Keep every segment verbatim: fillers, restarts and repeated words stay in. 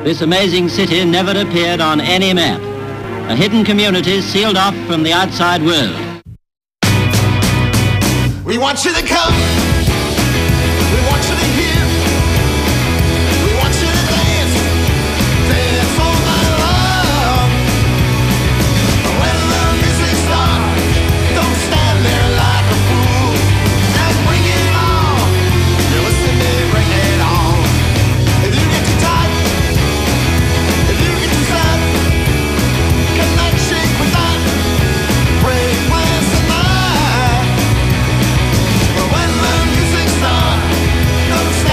This amazing city never appeared on any map. A hidden community sealed off from the outside world. We want you to come. We want you to hear. We want you to dance. Dance all night long. When the music starts, don't stand there like a fool. And bring it on. You listen to me, bring it on. If you get too tight, if you get too sad, cannot shake with that. Break plans tonight. When the music starts, don't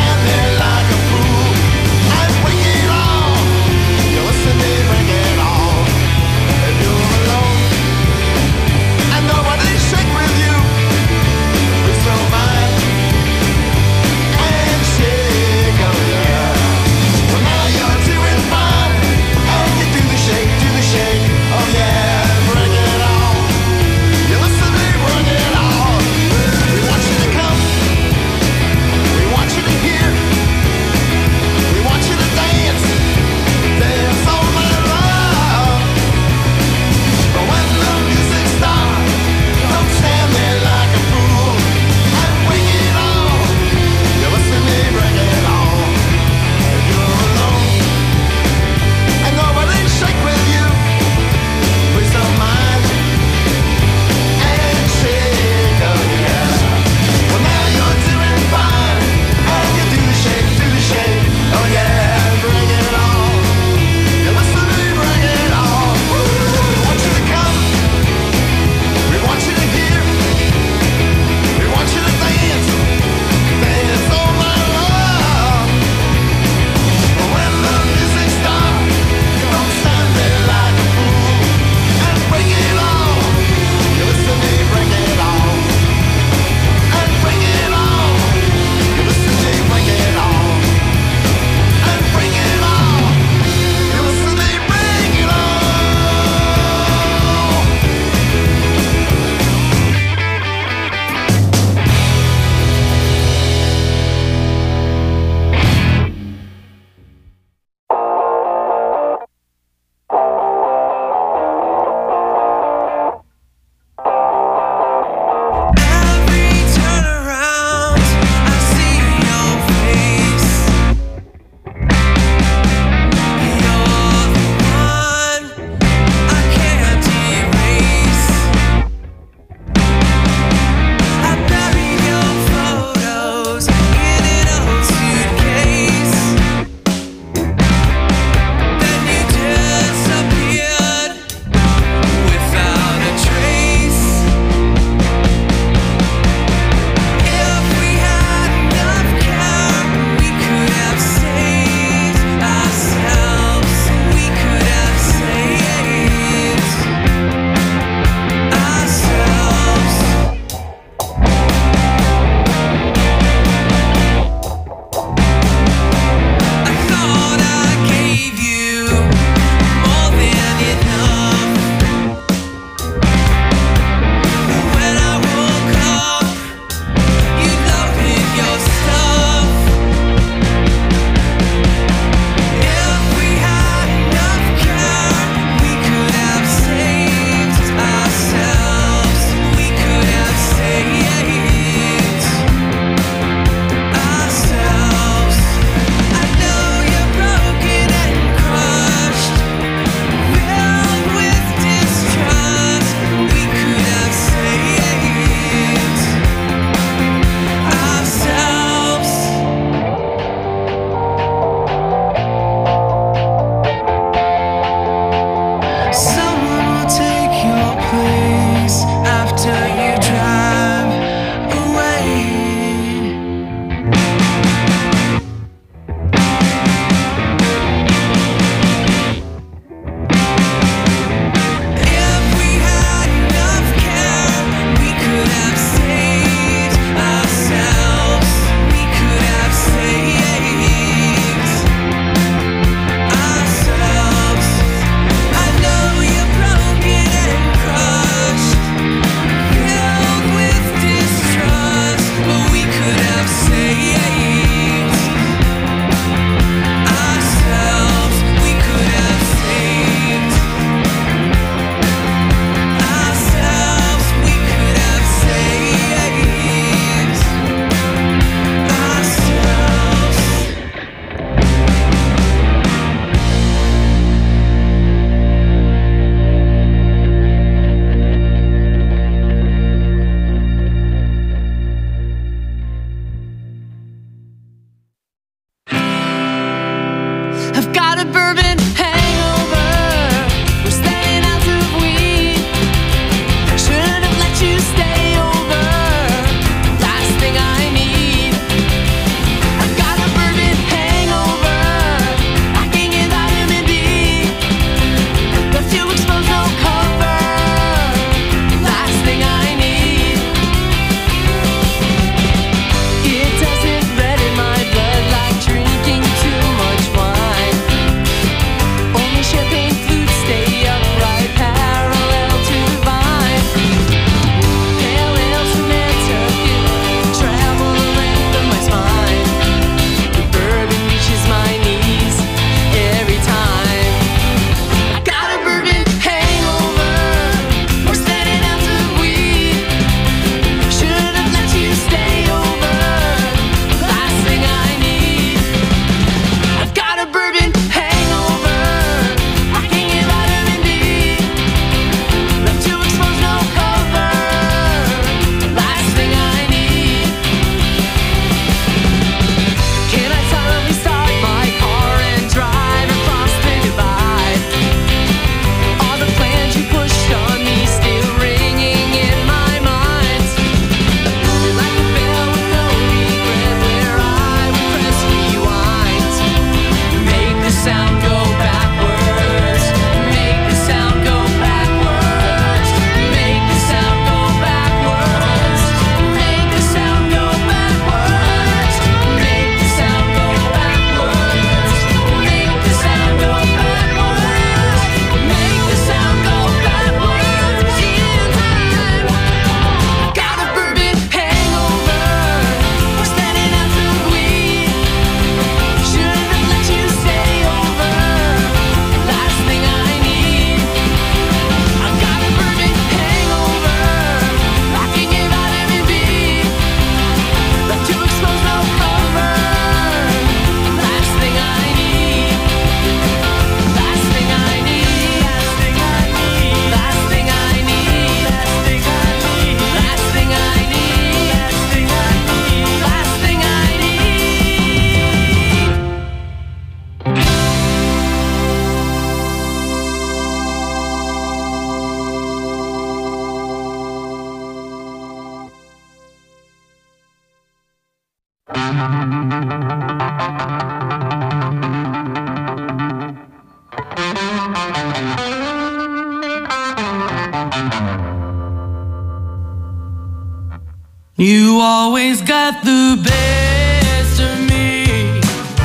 You always got the best of me.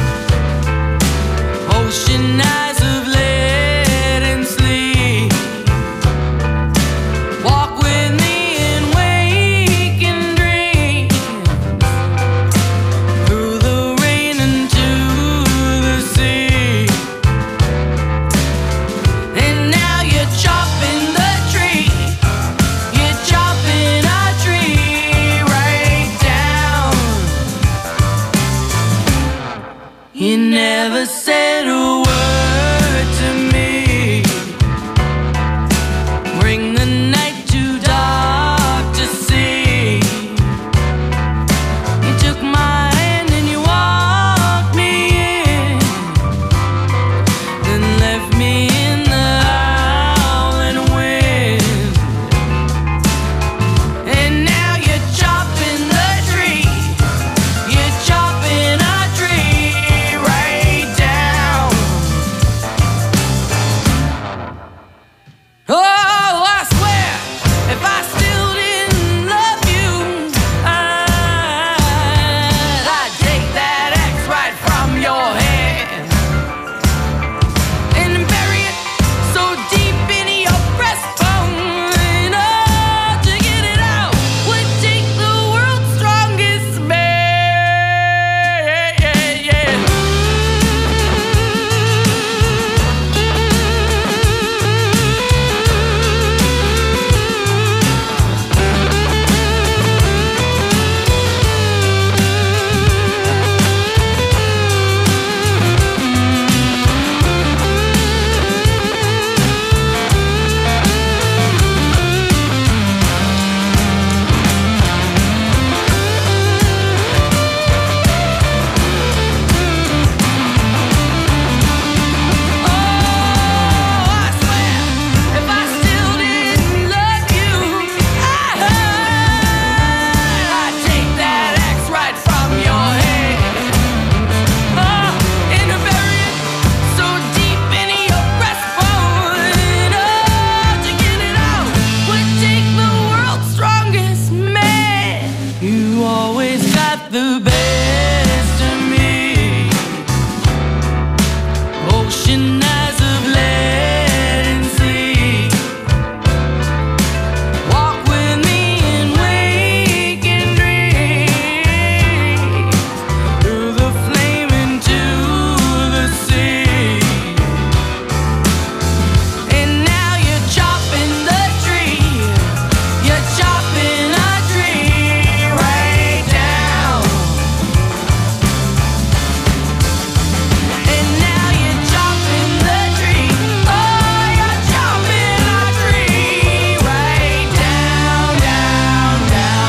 Ocean eyes of lead and sleep. Walk with me and wake and dream. Through the rain into the sea. And now you're chopping the tree. You're chopping a tree. You never said a word to me. Bring the night too dark to see. You took my hand and you walked me in, then left me in the howling wind. And now you're chopping the tree. You're chopping a tree. Oh, I swear, if I still didn't love you, I'd, I'd take that axe right from your hand and bury it so deep into your breastbone. Oh, to get it out would take the world's strongest man. Yeah, yeah, yeah. The best of me. Ocean eyes of lead and sleep. Walk with me and wake and dream. Through the flame into the sea. And now you're chopping the tree. You're chopping a tree right down. And now you're chopping the tree. Oh, you're chopping a tree right down, down,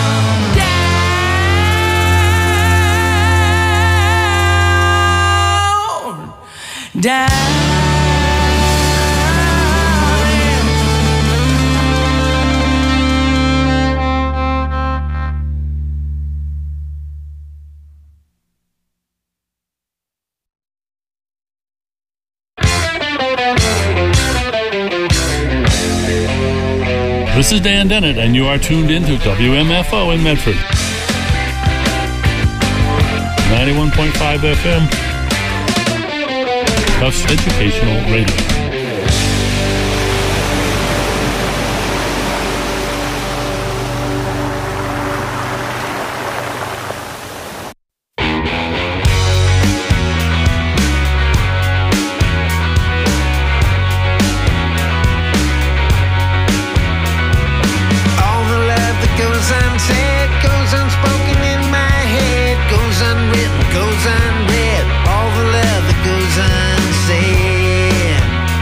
down, down, down. This is Dan Dennett, and you are tuned in to W M F O in Medford. ninety-one point five F M. Tufts Educational Radio. Goes unread, all the love that goes unsaid.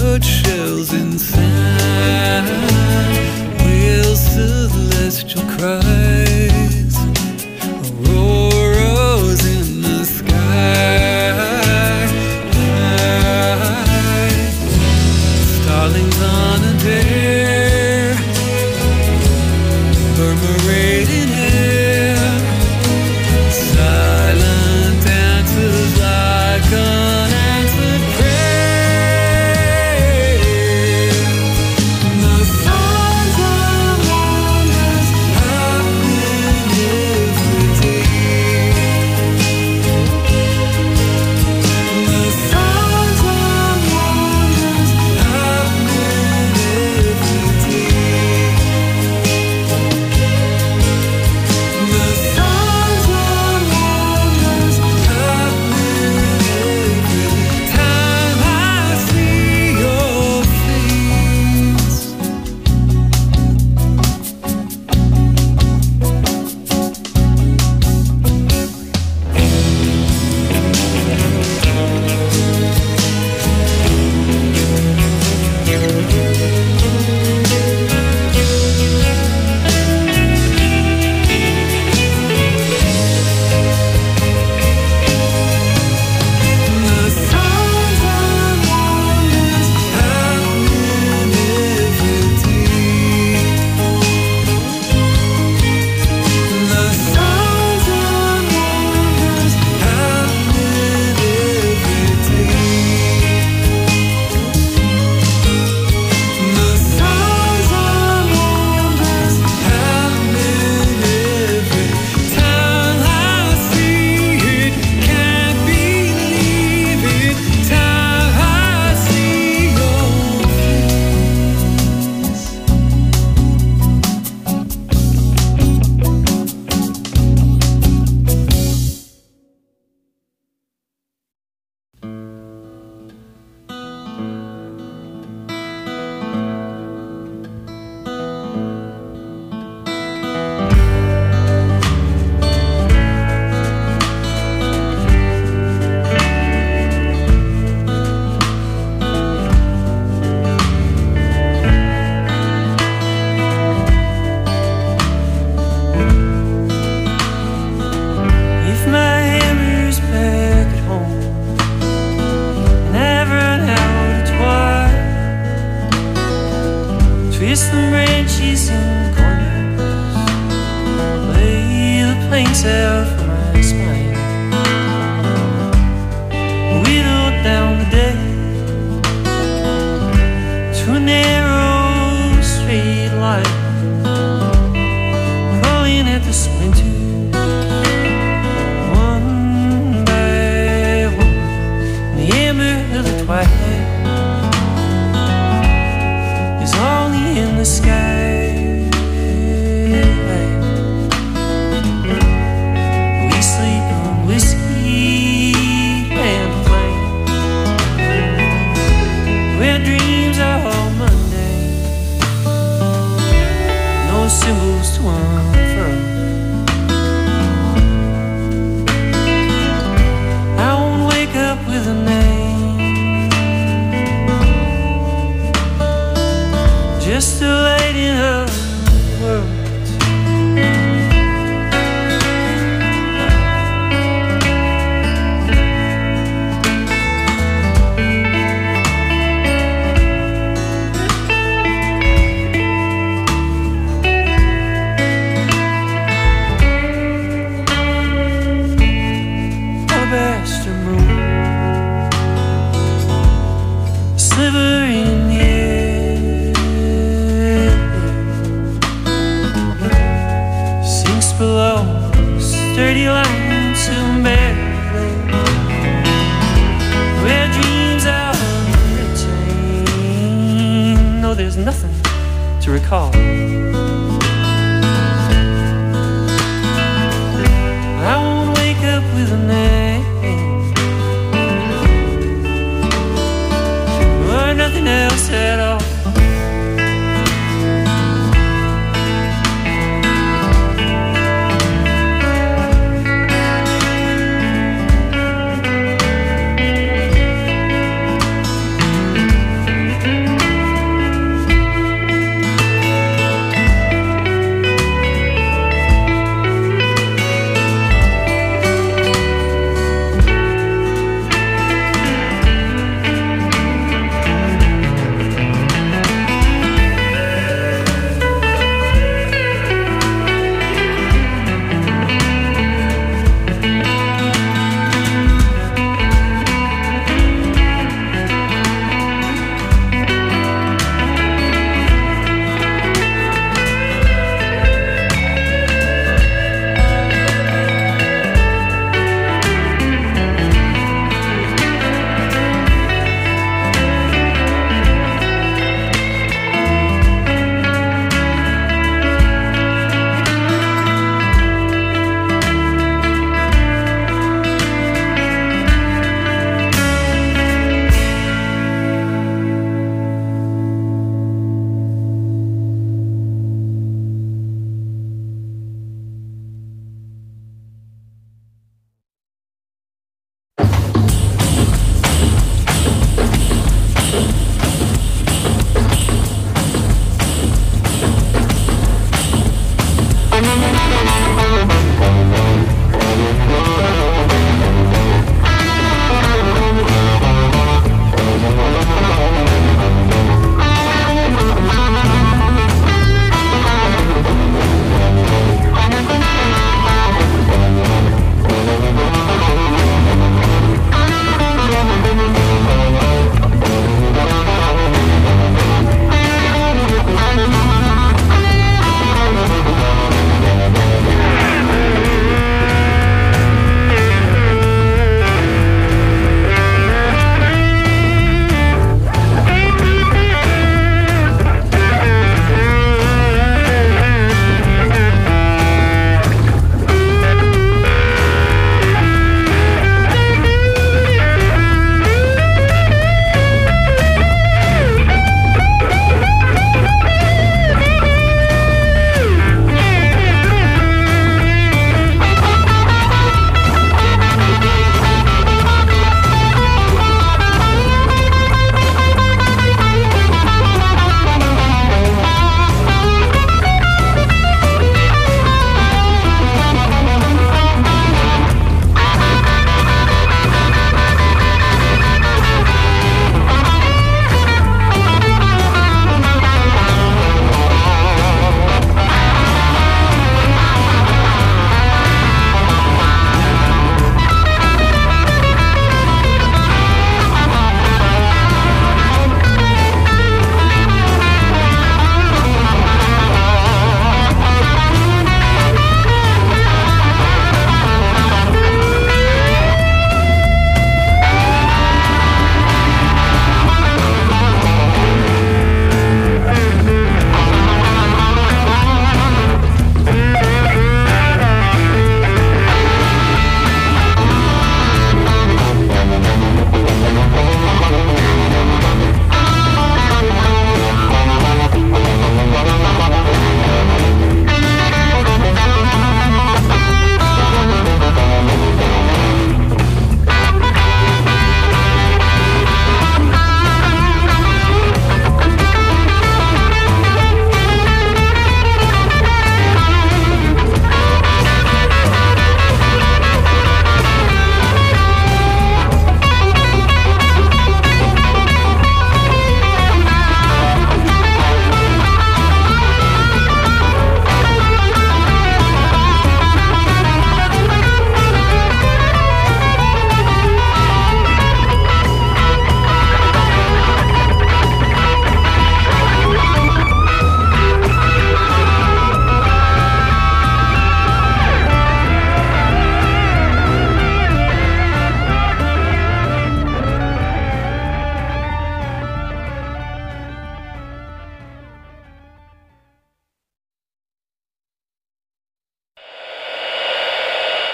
church shells inside, whales celestial cries, auroras in the sky, starlings on a dare, murmurating air, silent answers like unanswered prayer. The signs of wonders happen every day. The signs of wonders happen every day. The signs of wonders happen every time I see your face. The signs of wonders happen every day. The signs of wonders happen every day. The signs of wonders happen every time I see it. Can't believe it. Time I see your face. If my hammer's back at home and I've run out of twine, twist the branches and corners, lay the planks out for my spine, whittle down the day to a narrow straight line, crawling at the splinter. One by one, the ember of the twilight is only in the sky. We sleep on whiskey and flame, where dreams are all Monday, no symbols to unfurl. I won't wake up with a name, just a lighting up the world. Alabaster moon, a sliver in the air, sinks below sturdy lines of Maryland, where dreams are retained. No, there's nothing to recall. I won't wake up with a name or nothing else at all.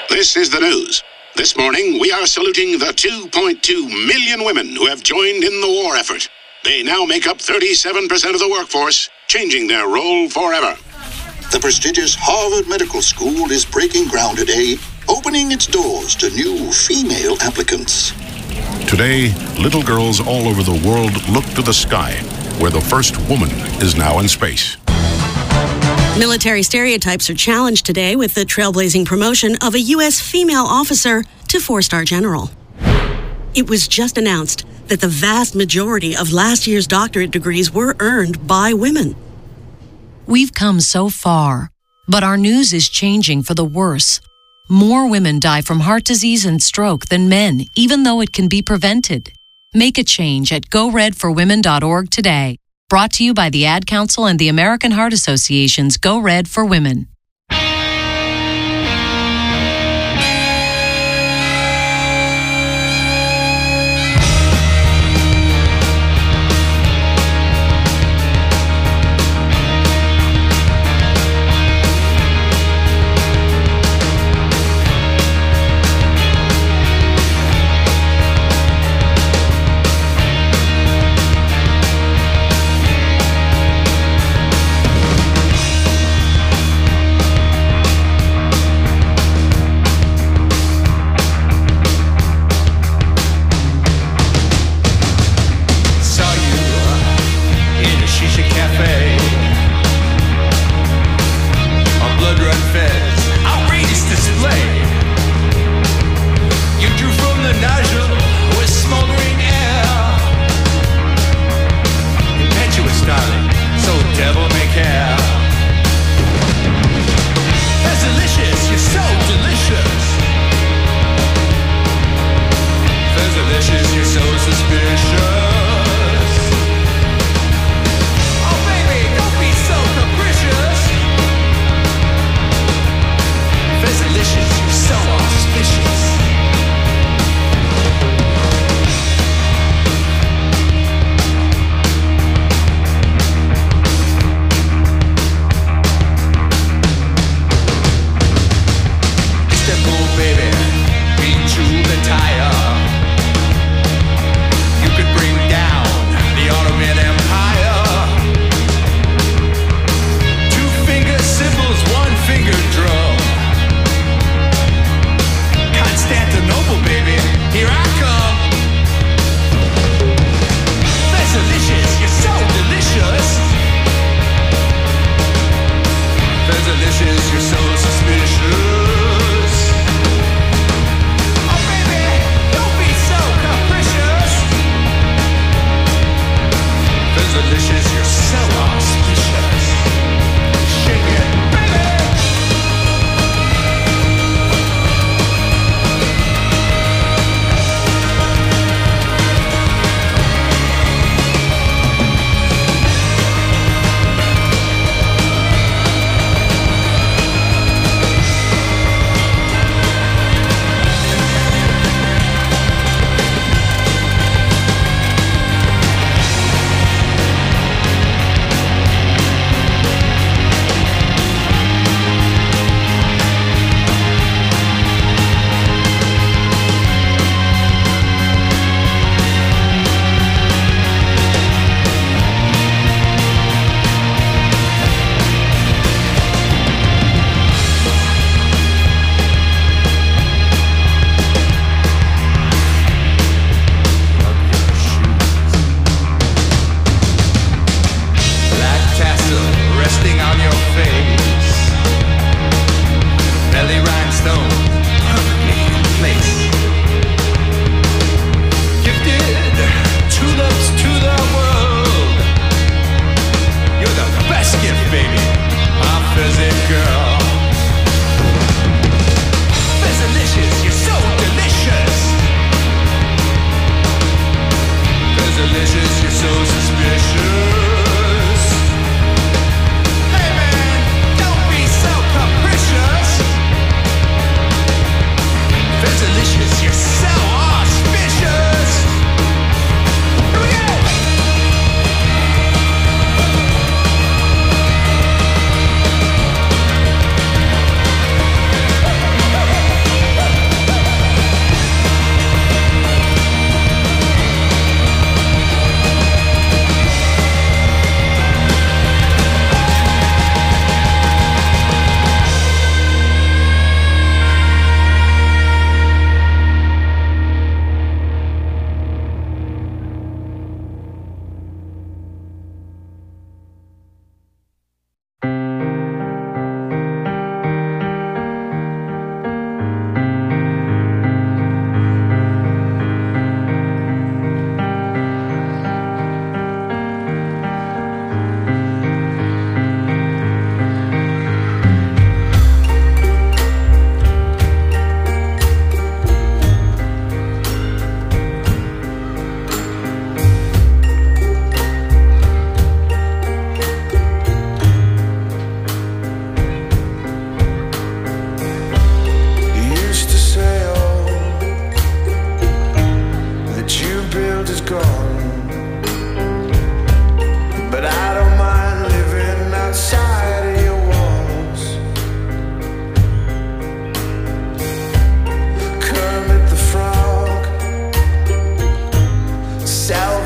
This is the news. This morning, we are saluting the two point two million women who have joined in the war effort. They now make up thirty-seven percent of the workforce, changing their role forever. The prestigious Harvard Medical School is breaking ground today, opening its doors to new female applicants. Today, little girls all over the world look to the sky, where the first woman is now in space. Military stereotypes are challenged today with the trailblazing promotion of a U S female officer to four-star general. It was just announced that the vast majority of last year's doctorate degrees were earned by women. We've come so far, but our news is changing for the worse. More women die from heart disease and stroke than men, even though it can be prevented. Make a change at go red for women dot org today. Brought to you by the Ad Council and the American Heart Association's Go Red for Women.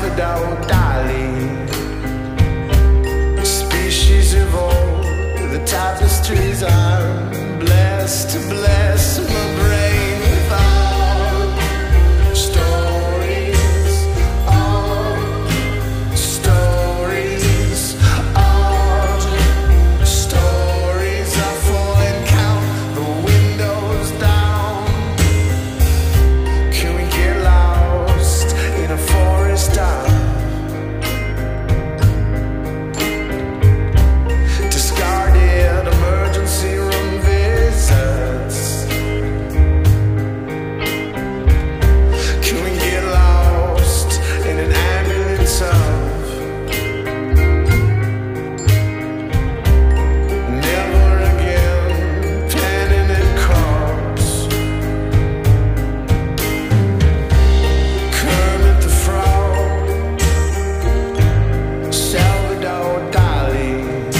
Salvador Dali. Species evolve, the tapestries are blessed to bless my brain with all stories, all stories, all stories are full and count the windows down. Can we get lost in a forest town? Discarded emergency room visits. Can we get lost in an ambulance of never again panning and corpse? Kermit the Frog, Salvador Dali.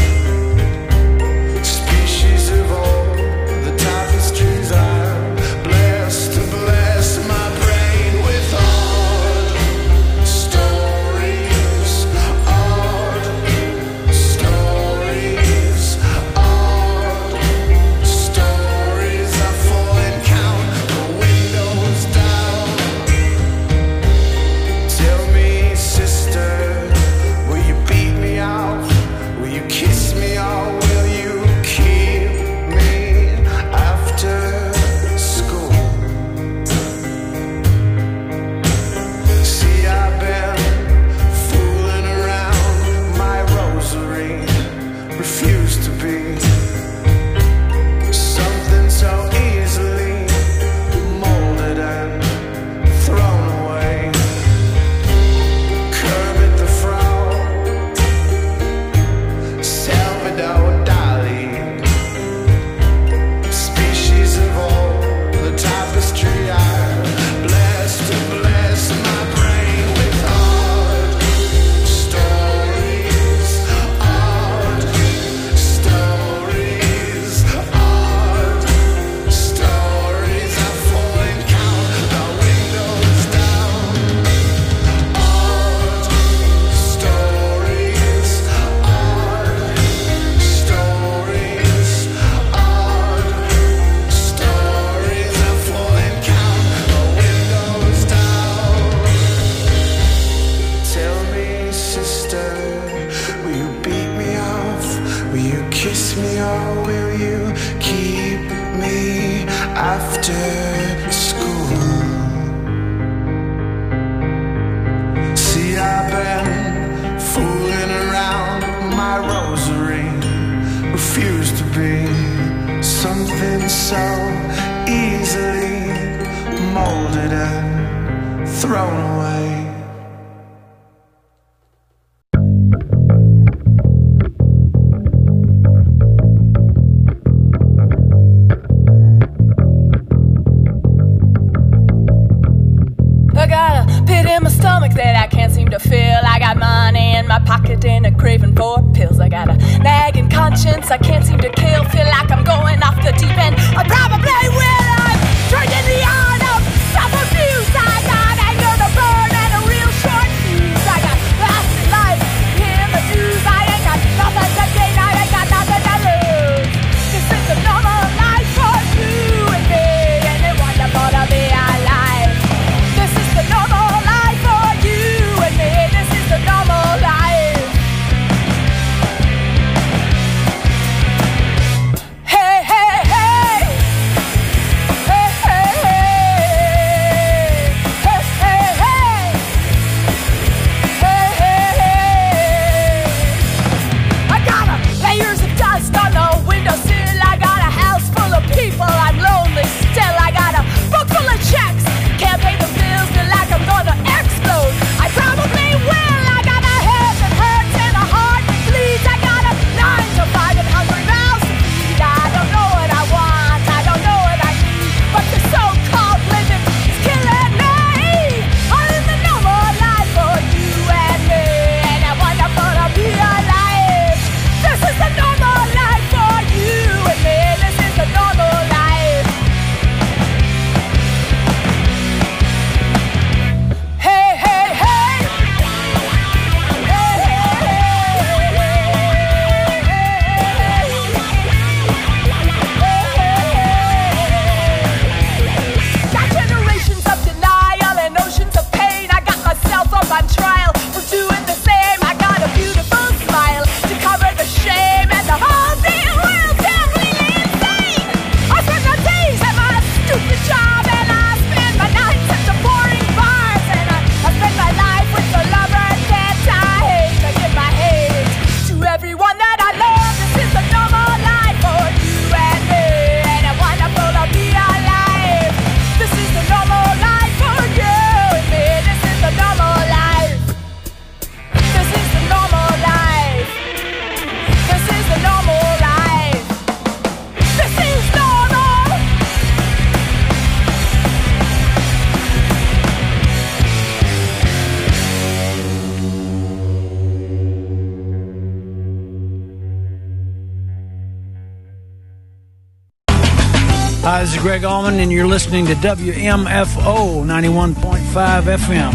Species evolve, the tapestries are blessed to bless my brain with odd stories, odd stories, odd stories are full and count the windows down. Tell me, sister, will you beat me off? Will you kiss me or will you keep me after school? See, I've been fooling around my rosary, refuse to be something so easily molded and thrown away. Kermit the Frog, Salvador Dali. Species evolve, the tapestry I blessed to bless my brain with odd stories, odd stories, odd stories are full and count the windows down. Odd stories, odd stories, odd stories are full and count the windows down. Tell me, sister, will you beat me off? Will you kiss me or will you keep me after school? See, I've been fooling around my rosary, refuse to be something so easily molded and thrown away. I got a pit in my stomach that I can't seem to fill. I got money in my pocket and a craving for pills. I got a nagging conscience I can't seem to kill. Feel like I'm going off the deep end. I probably will. I'm drinking the art of self-abuse. I got anger to burn and a real short fuse. I got lasting life in the news. I ain't got nothing to gain. I ain't got nothing to lose. This is the normal life for you and me, and it's wonderful to be alive. This is the normal life for you and me. This is the normal life. Hi, this is Greg Allman, and you're listening to W M F O ninety-one point five F M.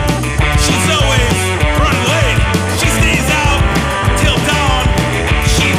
She's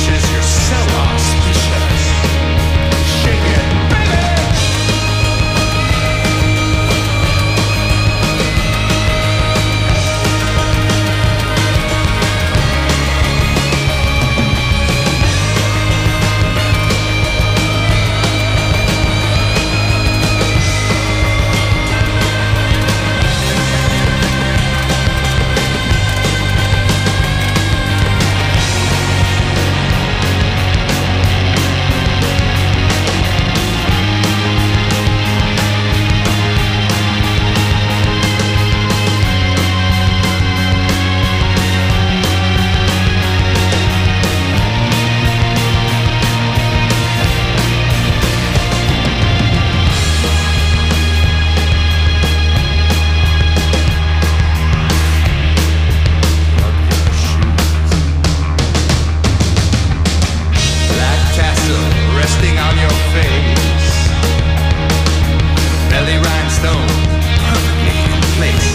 delicious, you're so auspicious. Shake it, baby. Resting on your face, belly rhinestone perfectly in place.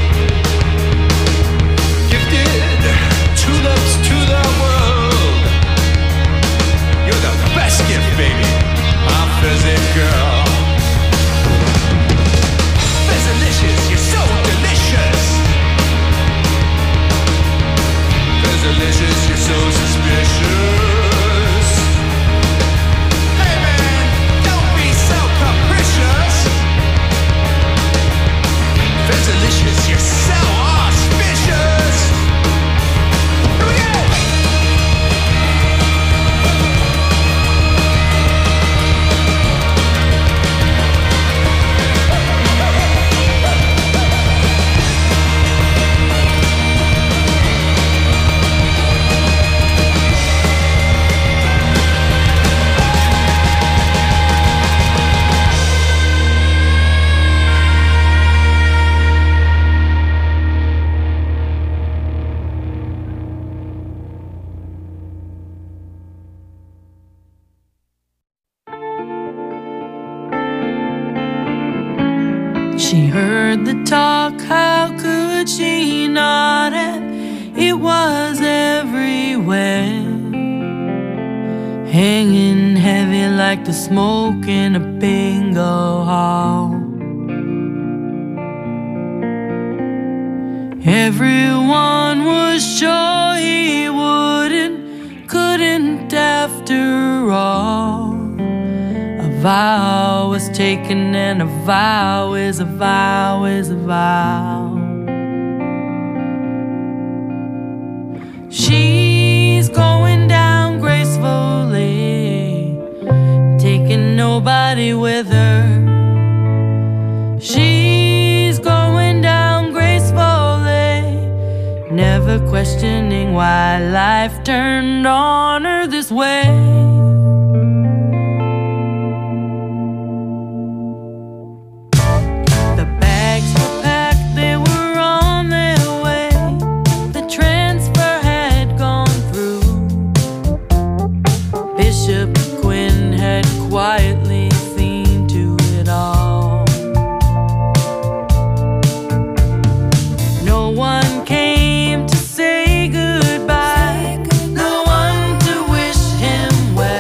Gifted tulips to the world. You're the best gift, baby, my physic girl. Fizzalicious, you're so delicious. Fizzalicious, you're so suspicious. Delicious, you're so auspicious. Here we go. She heard the talk, how could she not have? It was everywhere, hanging heavy like the smoke in a bingo hall. Everyone was sure he wouldn't, couldn't after all. A vow was taken, and a vow is a vow is a vow. She's going down gracefully, taking nobody with her. She's going down gracefully, never questioning why life turned on her this way. Quietly seen to it all. No one came to say goodbye, no one to wish him well.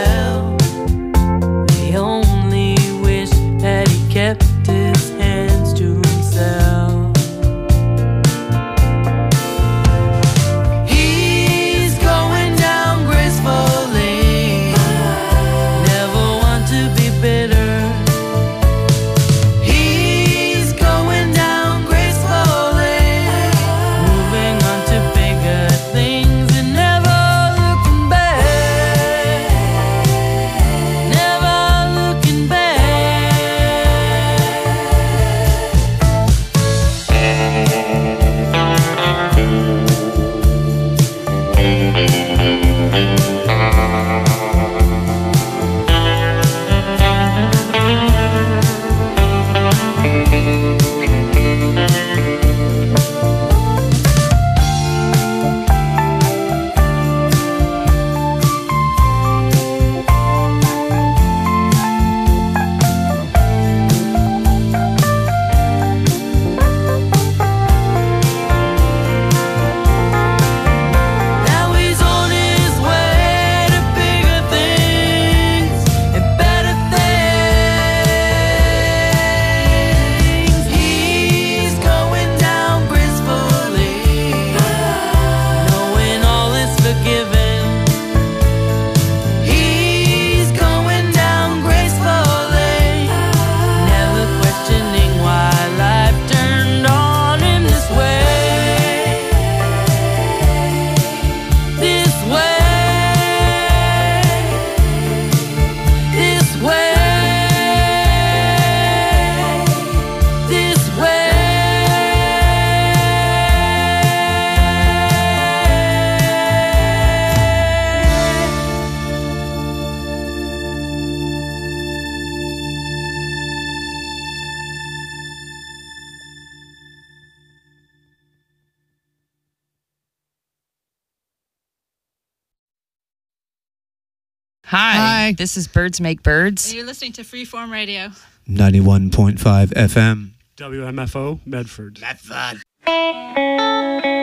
Hi. Hi. This is Birds Make Birds. You're listening to Freeform Radio. ninety-one point five F M. W M F O, Medford. Medford.